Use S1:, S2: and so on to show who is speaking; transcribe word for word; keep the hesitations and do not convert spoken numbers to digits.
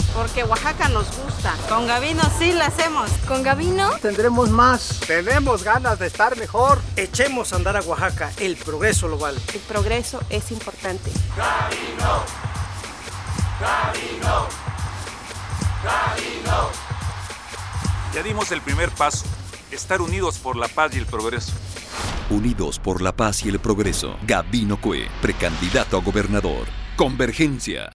S1: porque Oaxaca nos gusta. Con Gabino sí la hacemos.
S2: Con Gabino
S3: tendremos más.
S4: Tenemos ganas de estar mejor.
S5: Echemos a andar a Oaxaca, el progreso lo vale.
S1: El progreso es importante.
S6: Gabino, Gabino, Gabino.
S7: Ya dimos el primer paso, estar unidos por la paz y el progreso.
S8: Unidos por la paz y el progreso. Gabino Cue, precandidato a gobernador. Convergencia.